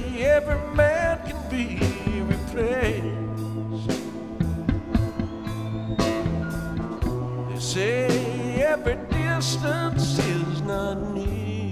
every man can be replaced. They say every distance is not near.